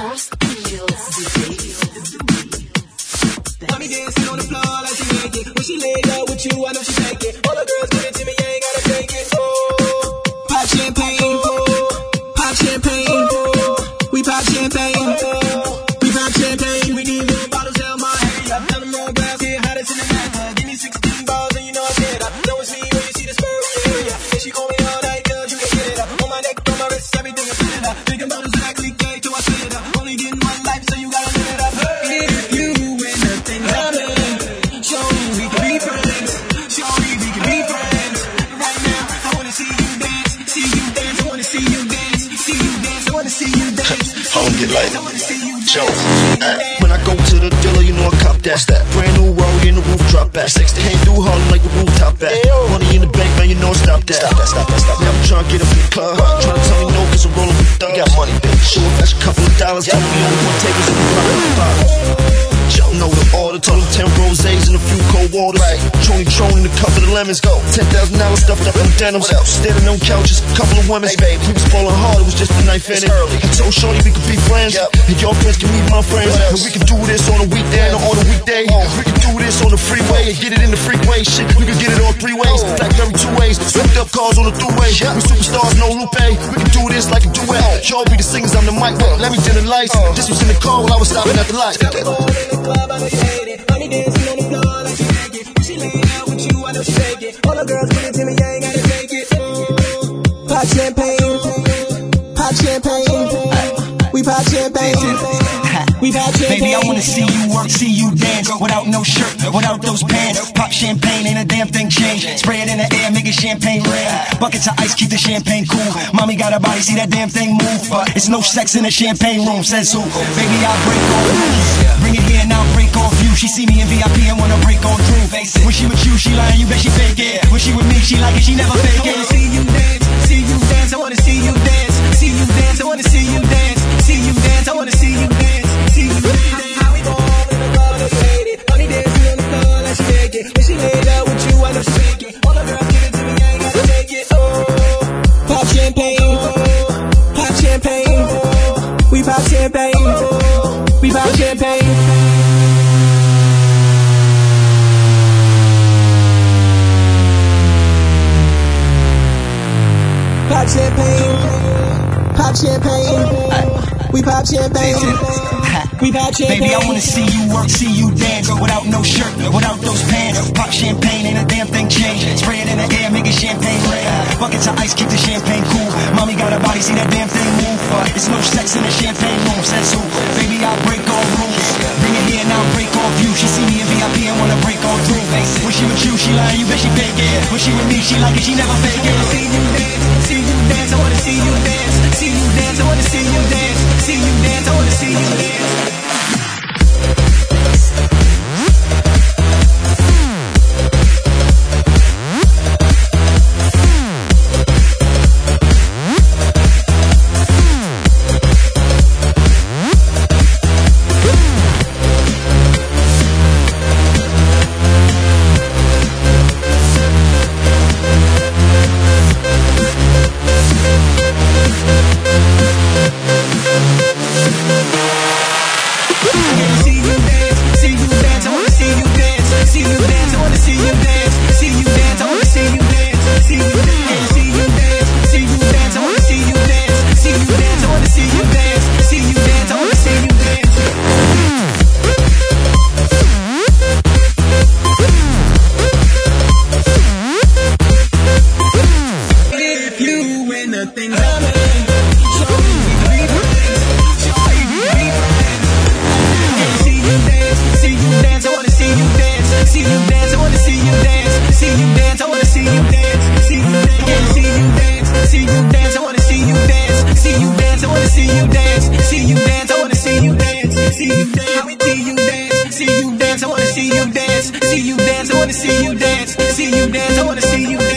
Los Angeles DJs. Mommy dancing on the floor like she naked. When she laid up with you, I know she take it. All the girls give it to me, I ain't gotta take it. Oh, pop champagne, pop champagne. We pop champagne, we pop champagne. We need little bottles of my hand. I tell them all girls here, hottest in the night. Give me 16 balls and you know I get up. Know it's me when you see the spur in your area. And she call me all night, girl, you can get it up. On my neck, on my wrist, everything is fitted up. Thinking about it like leak day till I spit it up. Only getting one life, so you gotta live it up. If you win the thing, show me we can be friends. Show me we can be friends. Right now, I wanna see you dance. See you dance, I wanna see you dance. See you dance, I wanna see you dance. Home get light. Joe. When I go to the dealer, you know I cop that. Brand new roll in the roof drop back. 60 came through hard like the rooftop back. Money in the bank, man, you know stop that. Stop that. Now I'm trying to get up in the club. Trying to tell me no, cause I'm rolling with thugs. Got money, bitch. Sure, that's a couple of dollars. Tell me only one take us in the bottles. Y'all know the order. Told them 10 rosés and a few cold waters. Tron in a couple of lemons. Go. $10,000 stuffed up in denims. Standing on couches, couple of women. Hey, we was falling hard, it was just a knife in it. I told Shorty we could be friends. And your friends can meet my friends. And we can do this on a weekday and on a weekday. We can do this on the freeway and get it in the freeway. Shit, we can get it all 3 ways. Blackberry 2 ways. Swept up cars on the throughway. We superstars, no Lupe. We can do this like a duet. Y'all be the singers, I'm the mic. Let me dim the lights. This was in the car while I was stopping at the light. Mommy dancing on the floor like she naked. When she laid out with you, I know she take it. All the girls give it to me, I ain't gotta take it. Pop champagne, pop champagne. We pop champagne, we pop champagne. Baby, I wanna see you work, see you dance. Without no shirt, without those pants. Pop champagne, ain't a damn thing change. Spray it in the air, make it champagne rain. Buckets of ice, keep the champagne cool. Mommy got a body, see that damn thing move. But it's no sex in the champagne room, says who? Baby, I'll break all rules. Bring it here and I'll break off you. She see me in VIP and wanna break all through. When she with you, she lying, you bet she fake it. When she with me, she like it, she never fake it. I wanna see you dance, see you dance. I wanna see you dance, see you dance. I wanna see you dance, see you dance. I wanna see you dance, see you dance. How we gon' in the club like she hate it. Mommy dancing on the floor like she take it. When she laid out with you, I know she take it. All the girls give it to me, I ain't gotta take it. Oh, pop champagne, pop champagne. We pop champagne, we pop champagne. Pop champagne, pop champagne. We pop champagne, we pop champagne. Baby, I wanna see you work, see you dance. Without no shirt, without those pants. Pop champagne, ain't a damn thing change. Spray it in the air, make it champagne rain. Buckets of ice, keep the champagne cool. Mommy got a body, see that damn thing move. It's no sex in the champagne room, says who? Baby, I'll break all rules. Bring it here and I'll break off you. She see me in VIP and wanna break all through. When she with you, she lying, you bet she fake it. When she with me, she like it, she never fake it. See you dance, see you dance. I wanna see you dance, see you dance. I wanna see you dance, see you dance. I wanna see you dance. See you dance, I wanna see you dance, see you dance, I wanna see you dance.